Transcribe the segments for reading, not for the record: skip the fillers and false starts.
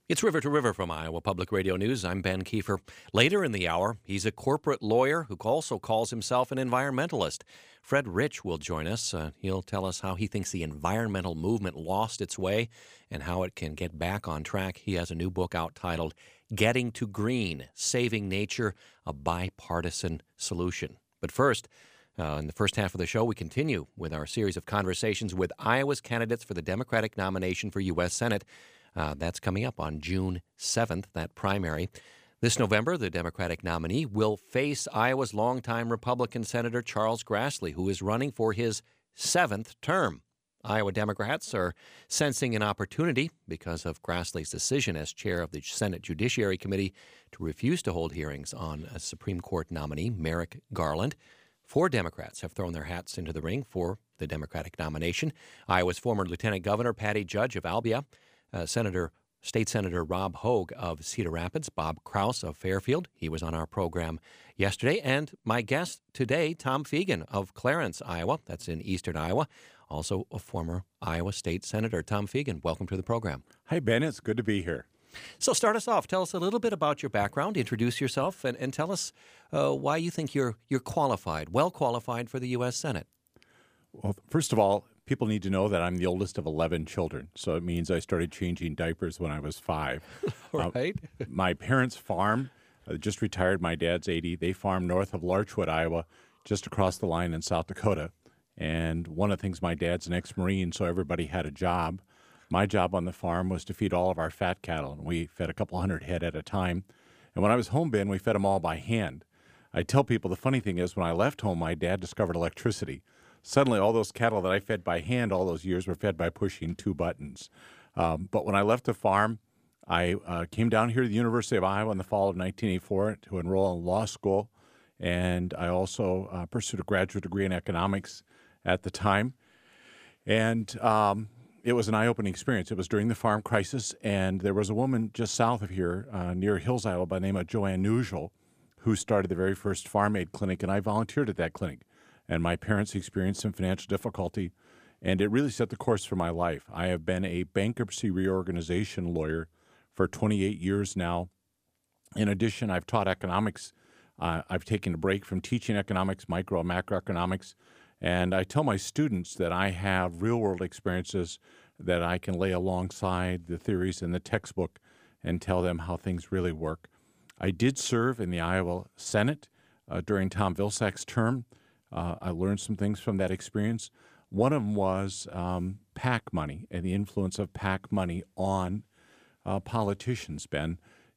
It's River to River from Iowa Public Radio News. I'm Ben Kiefer. Later in the hour, he's a corporate lawyer who also calls himself an environmentalist. Fred Rich will join us. He'll tell us how he thinks the environmental movement lost its way and how it can get back on track. He has a new book out titled Getting to Green, Saving Nature, a Bipartisan Solution. But first, in the first half of the show, we continue with our series of conversations with Iowa's candidates for the Democratic nomination for U.S. Senate. That's coming up on June 7th, that primary. This November, the Democratic nominee will face Iowa's longtime Republican Senator Charles Grassley, who is running for his 7th term. Iowa Democrats are sensing an opportunity because of Grassley's decision as chair of the Senate Judiciary Committee to refuse to hold hearings on a Supreme Court nominee, Merrick Garland. 4 Democrats have thrown their hats into the ring for the Democratic nomination. Iowa's former Lieutenant Governor Patty Judge of Albia, State Senator Rob Hogue of Cedar Rapids, Bob Kraus of Fairfield. He was on our program yesterday. And my guest today, Tom Fegan of Clarence, Iowa. That's in eastern Iowa. Also a former Iowa State Senator. Tom Fegan, welcome to the program. Hi, Ben. It's good to be here. So start us off. Tell us a little bit about your background. Introduce yourself and tell us why you think you're qualified, well qualified for the U.S. Senate. Well, first of all, people need to know that I'm the oldest of 11 children, so it means I started changing diapers when I was 5. Right. My parents farm, just retired. My dad's 80. They farm north of Larchwood, Iowa, just across the line in South Dakota. And one of the things, my dad's an ex-Marine, so everybody had a job. My job on the farm was to feed all of our fat cattle, and we fed a couple hundred head at a time. And when I was home, Ben, we fed them all by hand. I tell people the funny thing is when I left home, my dad discovered electricity. Suddenly, all those cattle that I fed by hand all those years were fed by pushing 2 buttons. But when I left the farm, I came down here to the University of Iowa in the fall of 1984 to enroll in law school. And I also pursued a graduate degree in economics at the time. And it was an eye-opening experience. It was during the farm crisis, and there was a woman just south of here near Hills, Iowa, by the name of Joanne Nugel, who started the very first Farm Aid clinic, and I volunteered at that clinic. And my parents experienced some financial difficulty, and it really set the course for my life. I have been a bankruptcy reorganization lawyer for 28 years now. In addition, I've taught economics. I've taken a break from teaching economics, micro and macroeconomics, and I tell my students that I have real-world experiences that I can lay alongside the theories in the textbook and tell them how things really work. I did serve in the Iowa Senate during Tom Vilsack's term. I learned some things from that experience. One of them was PAC money and the influence of PAC money on politicians, Ben.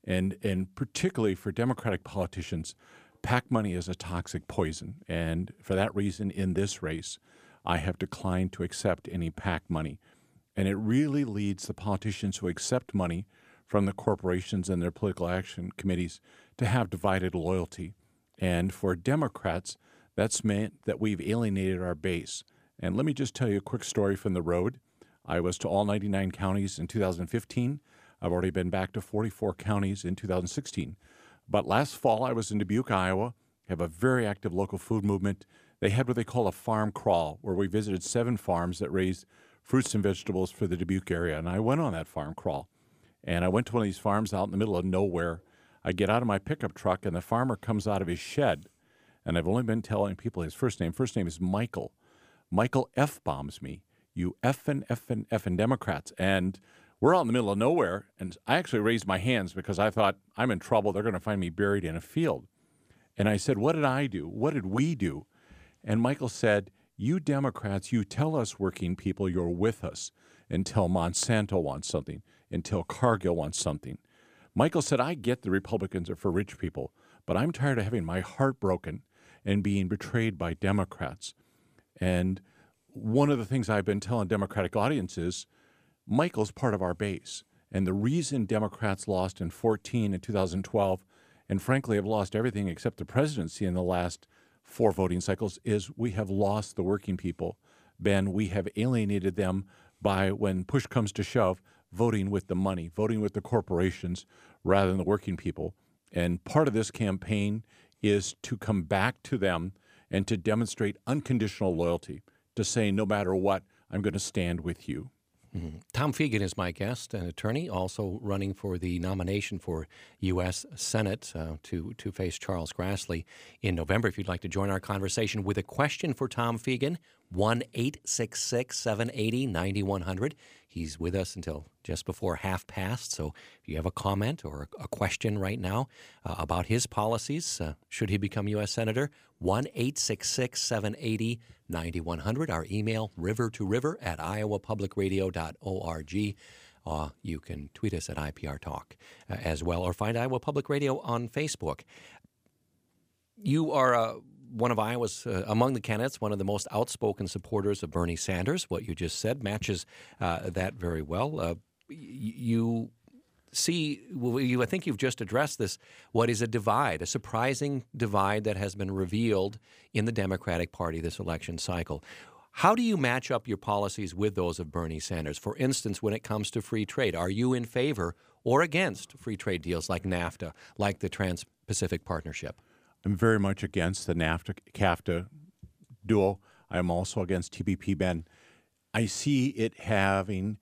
And particularly for Democratic politicians, PAC money is a toxic poison. And for that reason, in this race, I have declined to accept any PAC money. And it really leads the politicians who accept money from the corporations and their political action committees to have divided loyalty. And for Democrats, that's meant that we've alienated our base. And let me just tell you a quick story from the road. I was to all 99 counties in 2015. I've already been back to 44 counties in 2016. But last fall, I was in Dubuque, Iowa, have a very active local food movement. They had what they call a farm crawl, where we visited 7 farms that raised fruits and vegetables for the Dubuque area. And I went on that farm crawl. And I went to one of these farms out in the middle of nowhere. I get out of my pickup truck, and the farmer comes out of his shed. And I've only been telling people his first name. First name is Michael. Michael F-bombs me. You effing Democrats. And we're out in the middle of nowhere. And I actually raised my hands because I thought, I'm in trouble. They're going to find me buried in a field. And I said, what did I do? What did we do? And Michael said, you Democrats, you tell us working people you're with us until Monsanto wants something, until Cargill wants something. Michael said, I get the Republicans are for rich people, but I'm tired of having my heart broken and being betrayed by Democrats. And one of the things I've been telling Democratic audiences, Michael's part of our base. And the reason Democrats lost in 2014 and 2012, and frankly have lost everything except the presidency in the last 4 voting cycles, is we have lost the working people. Ben, we have alienated them by, when push comes to shove, voting with the money, voting with the corporations rather than the working people. And part of this campaign is to come back to them and to demonstrate unconditional loyalty, to say no matter what, I'm going to stand with you. Tom Fegan is my guest, an attorney, also running for the nomination for U.S. Senate to face Charles Grassley in November. If you'd like to join our conversation with a question for Tom Fegan, 1-866-780-9100. He's with us until just before 1:30. So if you have a comment or a question right now about his policies, should he become U.S. Senator, 1-866-780-9100. Our email, rivertoriver@iowapublicradio.org. You can tweet us at IPR Talk as well, or find Iowa Public Radio on Facebook. You are one of Iowa's, among the candidates, one of the most outspoken supporters of Bernie Sanders. What you just said matches that very well. You see, I think you've just addressed this, what is a divide, a surprising divide that has been revealed in the Democratic Party this election cycle. How do you match up your policies with those of Bernie Sanders? For instance, when it comes to free trade, are you in favor or against free trade deals like NAFTA, like the Trans-Pacific Partnership? I'm very much against the NAFTA-CAFTA duel. I'm also against TPP-Ben. I see it having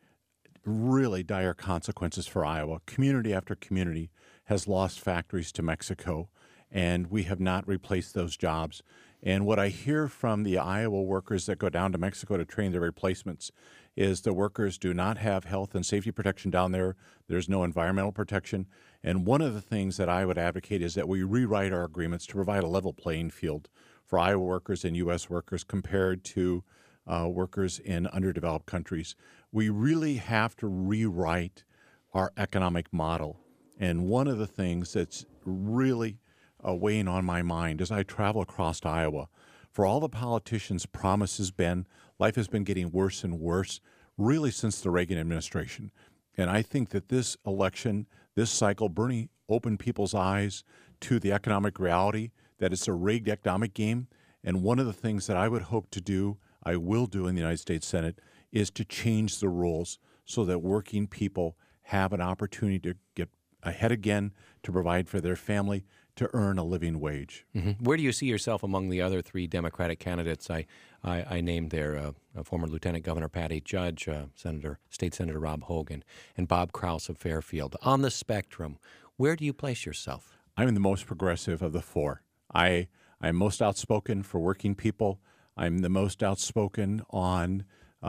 really dire consequences for Iowa. Community after community has lost factories to Mexico, and we have not replaced those jobs. And what I hear from the Iowa workers that go down to Mexico to train their replacements is the workers do not have health and safety protection down there. There's no environmental protection. And one of the things that I would advocate is that we rewrite our agreements to provide a level playing field for Iowa workers and U.S. workers compared to workers in underdeveloped countries. We really have to rewrite our economic model. And one of the things that's really weighing on my mind as I travel across Iowa, for all the politicians' promises, Ben, life has been getting worse and worse, really since the Reagan administration. And I think that this election, this cycle, Bernie opened people's eyes to the economic reality, that it's a rigged economic game. And one of the things that I would hope to do, I will do in the United States Senate, is to change the rules so that working people have an opportunity to get ahead again, to provide for their family, to earn a living wage. Mm-hmm. Where do you see yourself among the other three Democratic candidates? I named there former Lieutenant Governor Patty Judge, State Senator Rob Hogan, and Bob Kraus of Fairfield. On the spectrum, where do you place yourself? I'm the most progressive of the four. I'm most outspoken for working people. I'm the most outspoken on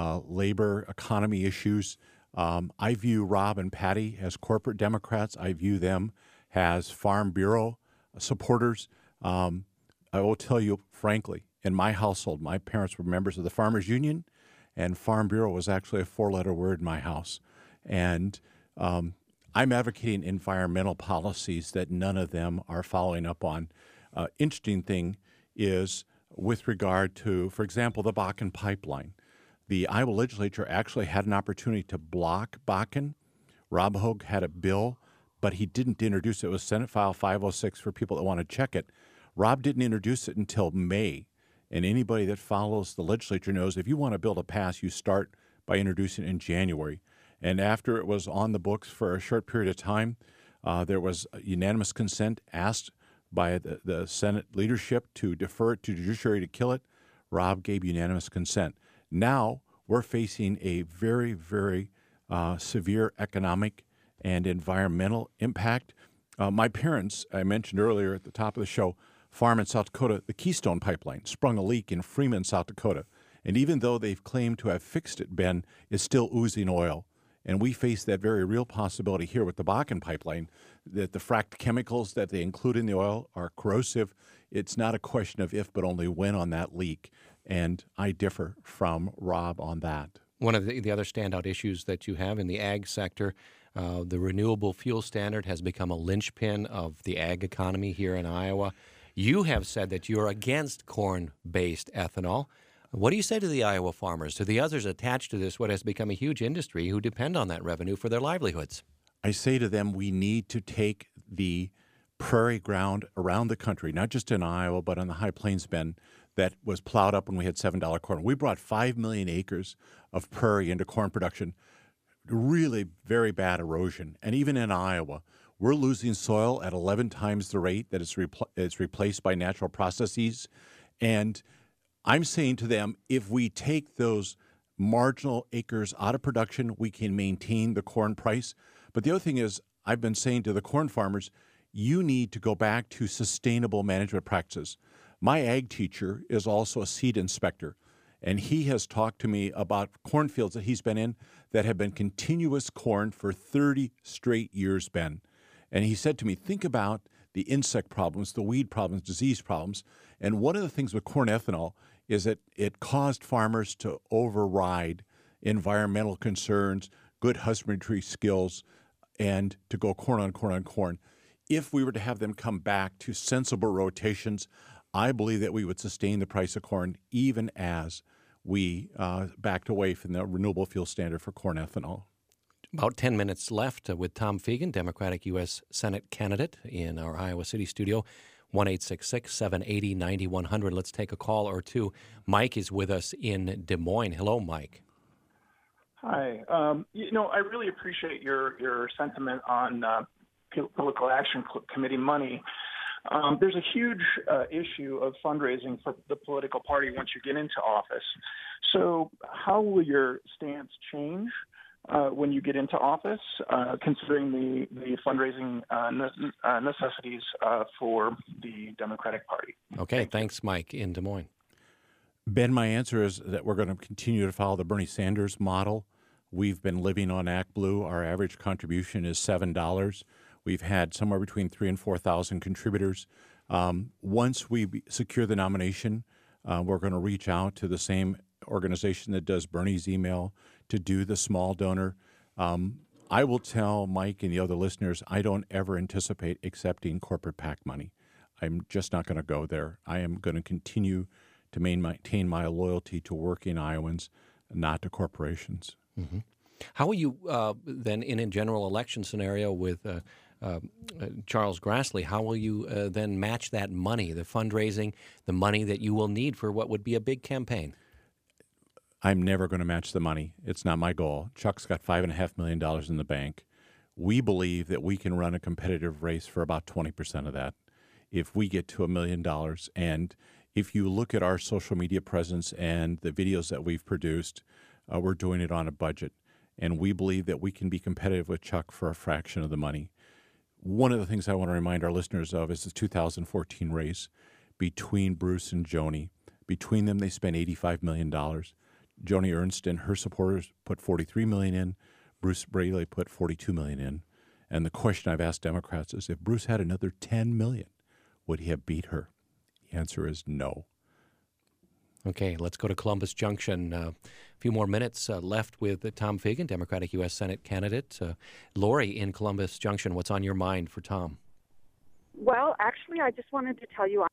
labor economy issues. I view Rob and Patty as corporate Democrats. I view them as Farm Bureau supporters. I will tell you frankly, in my household, my parents were members of the Farmers Union, and Farm Bureau was actually a four-letter word in my house. And I'm advocating environmental policies that none of them are following up on. Interesting thing is with regard to, for example, the Bakken pipeline. The Iowa legislature actually had an opportunity to block Bakken. Rob Hogue had a bill, but he didn't introduce it. It was Senate File 506 for people that want to check it. Rob didn't introduce it until May. And anybody that follows the legislature knows if you want to build a pass, you start by introducing it in January. And after it was on the books for a short period of time, there was unanimous consent asked by the Senate leadership to defer it to judiciary to kill it. Rob gave unanimous consent. Now we're facing a very, very severe economic and environmental impact. My parents, I mentioned earlier at the top of the show, farm in South Dakota. The Keystone Pipeline sprung a leak in Freeman, South Dakota. And even though they've claimed to have fixed it, Ben, it's still oozing oil. And we face that very real possibility here with the Bakken pipeline, that the fracked chemicals that they include in the oil are corrosive. It's not a question of if, but only when on that leak. And I differ from Rob on that. One of the other standout issues that you have in the ag sector, the renewable fuel standard has become a linchpin of the ag economy here in Iowa. You have said that you're against corn-based ethanol. What do you say to the Iowa farmers, to the others attached to this, what has become a huge industry who depend on that revenue for their livelihoods? I say to them, we need to take the prairie ground around the country, not just in Iowa, but on the High Plains bend that was plowed up when we had $7 corn. We brought 5 million acres of prairie into corn production, really very bad erosion. And even in Iowa, we're losing soil at 11 times the rate that it's replaced by natural processes. And I'm saying to them, if we take those marginal acres out of production, we can maintain the corn price. But the other thing is, I've been saying to the corn farmers, you need to go back to sustainable management practices. My ag teacher is also a seed inspector, and he has talked to me about cornfields that he's been in that have been continuous corn for 30 straight years, Ben. And he said to me, think about the insect problems, the weed problems, disease problems. And one of the things with corn ethanol is that it caused farmers to override environmental concerns, good husbandry skills, and to go corn on corn on corn. If we were to have them come back to sensible rotations, I believe that we would sustain the price of corn even as we backed away from the renewable fuel standard for corn ethanol. About 10 minutes left with Tom Fegan, Democratic U.S. Senate candidate in our Iowa City studio, 1-866-780-9100. Let's take a call or two. Mike is with us in Des Moines. Hello, Mike. Hi. I really appreciate your sentiment on Political Action Committee money. There's a huge issue of fundraising for the political party once you get into office. So how will your stance change when you get into office, considering the fundraising necessities for the Democratic Party? Okay, thanks, Mike, in Des Moines. Ben, my answer is that we're going to continue to follow the Bernie Sanders model. We've been living on ActBlue. Our average contribution is $7. We've had somewhere between 3,000 and 4,000 contributors. Once we secure the nomination, we're going to reach out to the same organization that does Bernie's email to do the small donor. I will tell Mike and the other listeners, I don't ever anticipate accepting corporate PAC money. I'm just not going to go there. I am going to continue to maintain my loyalty to working Iowans, not to corporations. Mm-hmm. How will you then, in a general election scenario with Charles Grassley, how will you then match that money, the fundraising, the money that you will need for what would be a big campaign? I'm never going to match the money. It's not my goal. Chuck's got $5.5 million in the bank. We believe that we can run a competitive race for about 20% of that if we get to $1 million. And if you look at our social media presence and the videos that we've produced, we're doing it on a budget. And we believe that we can be competitive with Chuck for a fraction of the money. One of the things I want to remind our listeners of is the 2014 race between Bruce and Joni. Between them, they spent $85 million. Joni Ernst and her supporters put $43 million in. Bruce Braley put $42 million in. And the question I've asked Democrats is, if Bruce had another $10 million, would he have beat her? The answer is no. Okay, let's go to Columbus Junction. A few more minutes left with Tom Fegan, Democratic U.S. Senate candidate. Lori in Columbus Junction, what's on your mind for Tom? Well, actually, I just wanted to tell you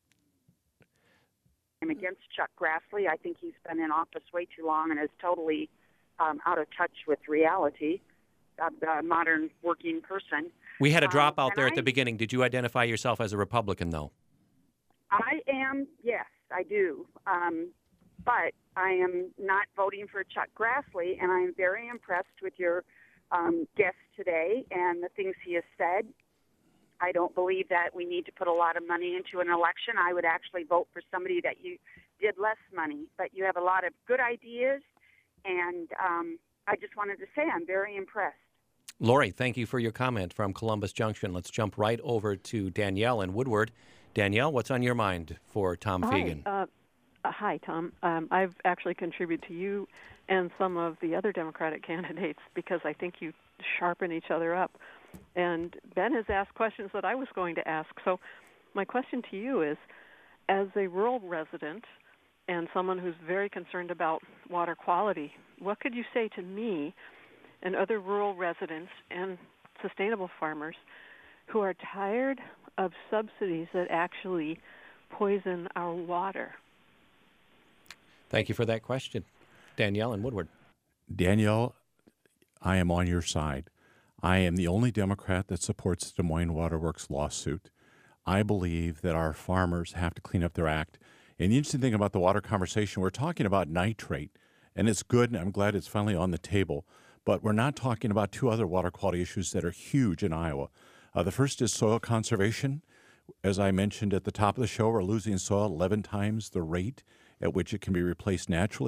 I'm against Chuck Grassley. I think he's been in office way too long and is totally out of touch with reality, the modern working person. We had a dropout there at the beginning. Did you identify yourself as a Republican, though? I am, yes, I do. But I am not voting for Chuck Grassley, and I am very impressed with your guest today and the things he has said. I don't believe that we need to put a lot of money into an election. I would actually vote for somebody that you did less money. But you have a lot of good ideas, and I just wanted to say I'm very impressed. Lori, thank you for your comment from Columbus Junction. Let's jump right over to Danielle in Woodward. Danielle, what's on your mind for Tom Fegan? Hi, Tom. I've actually contributed to you and some of the other Democratic candidates because I think you sharpen each other up. And Ben has asked questions that I was going to ask. So my question to you is, as a rural resident and someone who's very concerned about water quality, what could you say to me and other rural residents and sustainable farmers who are tired of subsidies that actually poison our water? Thank you for that question. Danielle in Woodward. Danielle, I am on your side. I am the only Democrat that supports the Des Moines Water Works lawsuit. I believe that our farmers have to clean up their act. And the interesting thing about the water conversation, we're talking about nitrate, and it's good, and I'm glad it's finally on the table. But we're not talking about two other water quality issues that are huge in Iowa. The first is soil conservation. As I mentioned at the top of the show, we're losing soil 11 times the rate at which it can be replaced naturally.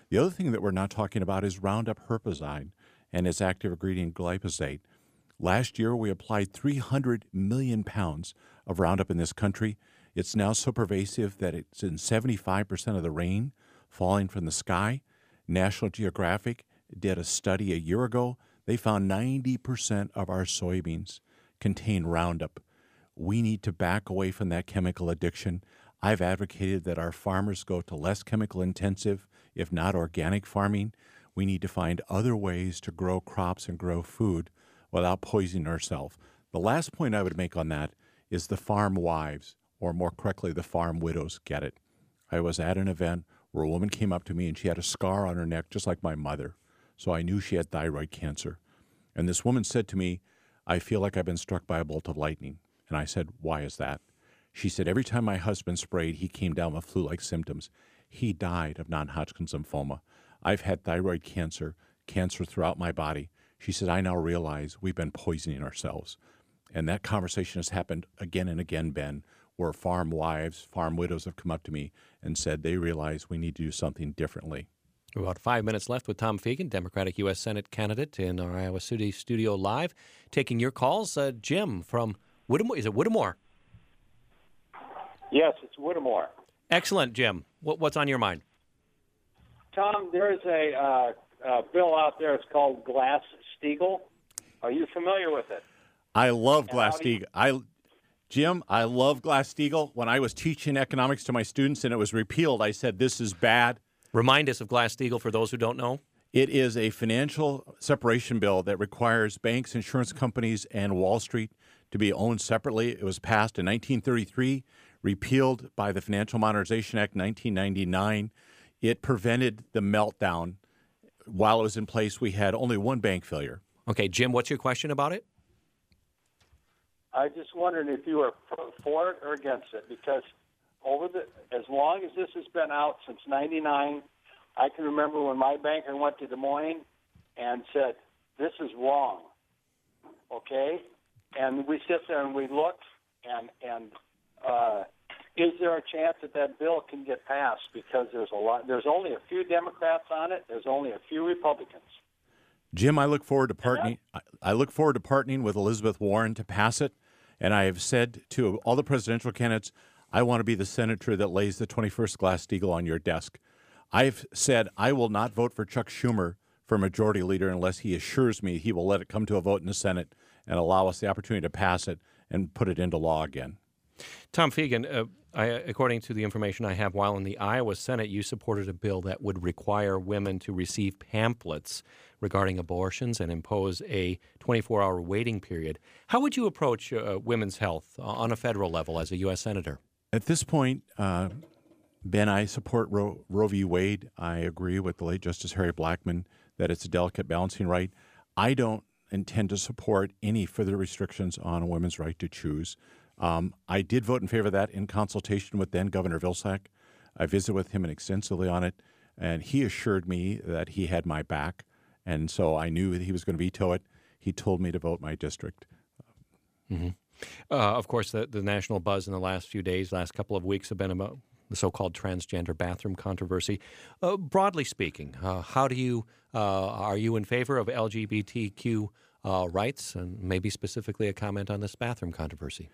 The other thing that we're not talking about is Roundup herbicide and its active ingredient glyphosate. Last year, we applied 300 million pounds of Roundup in this country. It's now so pervasive that it's in 75% of the rain falling from the sky. National Geographic did a study a year ago. They found 90% of our soybeans contain Roundup. We need to back away from that chemical addiction. I've advocated that our farmers go to less chemical intensive, if not organic farming. We need to find other ways to grow crops and grow food without poisoning ourselves. The last point I would make on that is the farm wives, or more correctly, the farm widows, get it. I was at an event where a woman came up to me and she had a scar on her neck just like my mother. So I knew she had thyroid cancer. And this woman said to me, I feel like I've been struck by a bolt of lightning. And I said, why is that? She said, every time my husband sprayed, he came down with flu-like symptoms. He died of non-Hodgkin's lymphoma. I've had thyroid cancer throughout my body. She said, I now realize we've been poisoning ourselves. And that conversation has happened again and again, Ben, where farm wives, farm widows have come up to me and said they realize we need to do something differently. About 5 minutes left with Tom Fegan, Democratic U.S. Senate candidate in our Iowa City studio live. Taking your calls, Jim from Whittemore. Is it Whittemore? Yes, it's Whittemore. Excellent, Jim. What's on your mind? Tom, there's a bill out there. It's called Glass-Steagall. Are you familiar with it? I love Glass-Steagall. Jim, I love Glass-Steagall. When I was teaching economics to my students and it was repealed, I said, this is bad. Remind us of Glass-Steagall for those who don't know. It is a financial separation bill that requires banks, insurance companies, and Wall Street to be owned separately. It was passed in 1933, repealed by the Financial Modernization Act in 1999. It prevented the meltdown. While it was in place, we had only one bank failure. Okay, Jim, what's your question about it? I just wondered if you were for it or against it, because as long as this has been out since '99, I can remember when my banker went to Des Moines and said, "This is wrong." Okay, and we sit there and we look, and is there a chance that bill can get passed? Because there's only a few Democrats on it. There's only a few Republicans. Jim, I look forward to partnering. I look forward to partnering with Elizabeth Warren to pass it. And I have said to all the presidential candidates, I want to be the senator that lays the 21st Glass-Steagall on your desk. I've said I will not vote for Chuck Schumer for majority leader unless he assures me he will let it come to a vote in the Senate and allow us the opportunity to pass it and put it into law again. Tom Fegan, according to the information I have, while in the Iowa Senate, you supported a bill that would require women to receive pamphlets regarding abortions and impose a 24-hour waiting period. How would you approach women's health on a federal level as a U.S. Senator? At this point, Ben, I support Roe v. Wade. I agree with the late Justice Harry Blackmun that it's a delicate balancing right. I don't intend to support any further restrictions on a woman's right to choose. I did vote in favor of that in consultation with then Governor Vilsack. I visited with him extensively on it, and he assured me that he had my back, and so I knew that he was going to veto it. He told me to vote my district. Mm-hmm. Of course, the national buzz in the last few days, last couple of weeks have been about the so-called transgender bathroom controversy. Broadly speaking, how do you are you in favor of LGBTQ rights, and maybe specifically a comment on this bathroom controversy?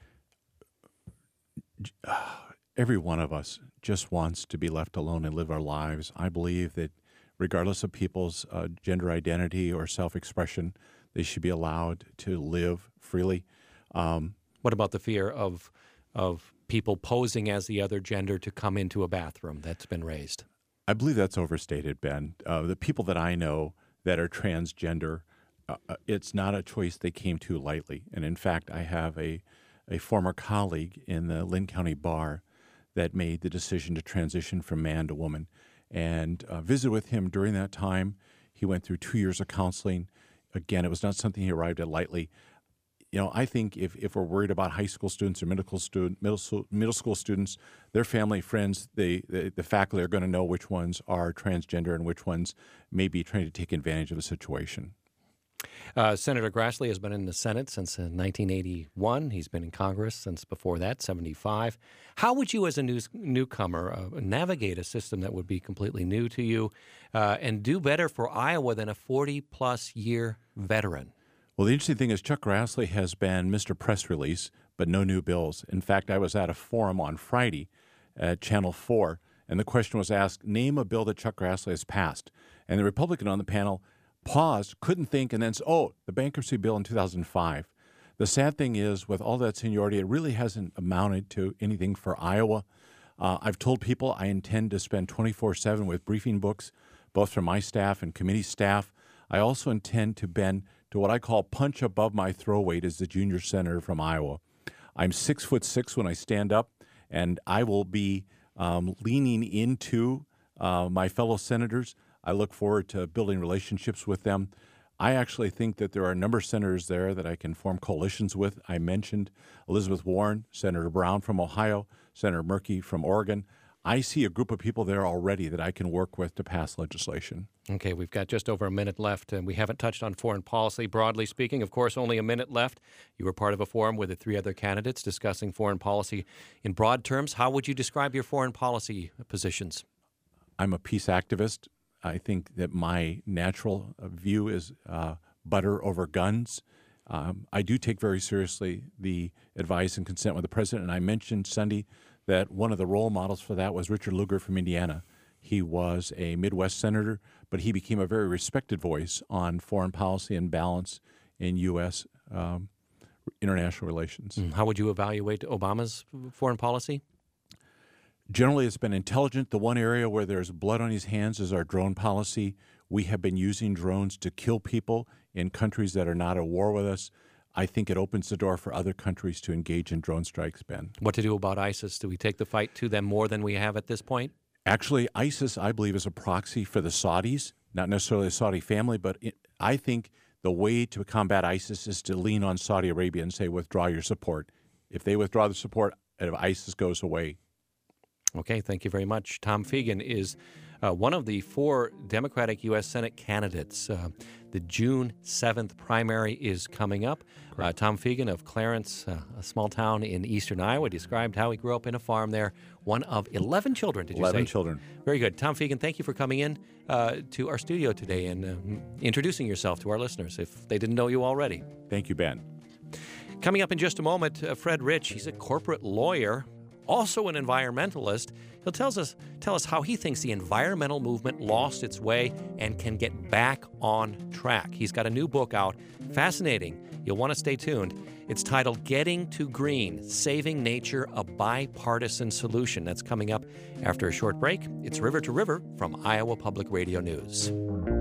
Every one of us just wants to be left alone and live our lives. I believe that regardless of people's gender identity or self-expression, they should be allowed to live freely. What about the fear of people posing as the other gender to come into a bathroom that's been raised? I believe that's overstated, Ben. The people that I know that are transgender, it's not a choice they came to lightly. And in fact, I have a former colleague in the Linn County Bar that made the decision to transition from man to woman, and visited with him during that time. He went through 2 years of counseling. Again, it was not something he arrived at lightly. You know, I think if we're worried about high school students or middle school students, their family, friends, the faculty are going to know which ones are transgender and which ones may be trying to take advantage of the situation. Senator Grassley has been in the Senate since 1981. He's been in Congress since before that, 75. How would you, as a newcomer, navigate a system that would be completely new to you and do better for Iowa than a 40-plus year veteran? Well, the interesting thing is Chuck Grassley has been Mr. Press Release, but no new bills. In fact, I was at a forum on Friday at Channel 4, and the question was asked, name a bill that Chuck Grassley has passed. And the Republican on the panel paused, couldn't think, and then said, the bankruptcy bill in 2005. The sad thing is, with all that seniority, it really hasn't amounted to anything for Iowa. I've told people I intend to spend 24/7 with briefing books, both from my staff and committee staff. I also intend to bend to what I call punch above my throw weight as the junior senator from Iowa. I'm 6'6" when I stand up, and I will be leaning into my fellow senators. I look forward to building relationships with them. I actually think that there are a number of senators there that I can form coalitions with. I mentioned Elizabeth Warren, Senator Brown from Ohio, Senator Murkey from Oregon. I see a group of people there already that I can work with to pass legislation. Okay, we've got just over a minute left, and we haven't touched on foreign policy. Broadly speaking, of course, only a minute left. You were part of a forum with the three other candidates discussing foreign policy in broad terms. How would you describe your foreign policy positions? I'm a peace activist. I think that my natural view is butter over guns. I do take very seriously the advice and consent with the president, and I mentioned Sunday that one of the role models for that was Richard Lugar from Indiana. He was a Midwest senator, but he became a very respected voice on foreign policy and balance in U.S. International relations. How would you evaluate Obama's foreign policy? Generally, it's been intelligent. The one area where there's blood on his hands is our drone policy. We have been using drones to kill people in countries that are not at war with us. I think it opens the door for other countries to engage in drone strikes, Ben. What to do about ISIS? Do we take the fight to them more than we have at this point? Actually, ISIS, I believe, is a proxy for the Saudis, not necessarily the Saudi family, but I think the way to combat ISIS is to lean on Saudi Arabia and say, withdraw your support. If they withdraw the support, ISIS goes away. Okay, thank you very much. Tom Fegan is one of the 4 Democratic U.S. Senate candidates. The June 7th primary is coming up. Tom Fegan of Clarence, a small town in eastern Iowa, described how he grew up in a farm there. One of 11 children, did you say? 11 children. Very good. Tom Fegan, thank you for coming in to our studio today and introducing yourself to our listeners, if they didn't know you already. Thank you, Ben. Coming up in just a moment, Fred Rich. He's a corporate lawyer, also an environmentalist. He'll tell us how he thinks the environmental movement lost its way and can get back on track. He's got a new book out. Fascinating. You'll want to stay tuned. It's titled Getting to Green, Saving Nature, a Bipartisan Solution. That's coming up after a short break. It's River to River from Iowa Public Radio News.